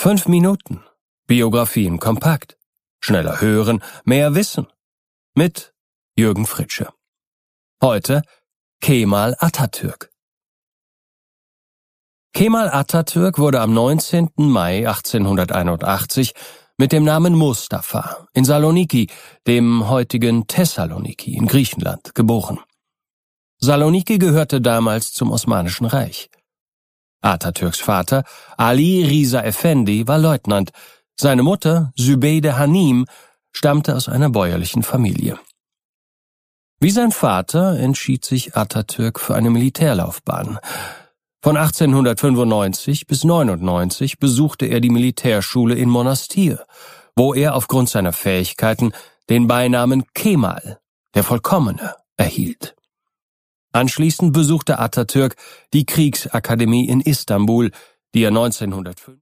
5 Minuten. Biografien kompakt. Schneller hören, mehr wissen. Mit Jürgen Fritsche. Heute Kemal Atatürk. Kemal Atatürk wurde am 19. Mai 1881 mit dem Namen Mustafa in Saloniki, dem heutigen Thessaloniki in Griechenland, geboren. Saloniki gehörte damals zum Osmanischen Reich. Atatürks Vater, Ali Riza Effendi, war Leutnant. Seine Mutter, Zübeyde Hanim, stammte aus einer bäuerlichen Familie. Wie sein Vater entschied sich Atatürk für eine Militärlaufbahn. Von 1895 bis 1899 besuchte er die Militärschule in Monastir, wo er aufgrund seiner Fähigkeiten den Beinamen Kemal, der Vollkommene, erhielt. Anschließend besuchte Atatürk die Kriegsakademie in Istanbul, die er 1905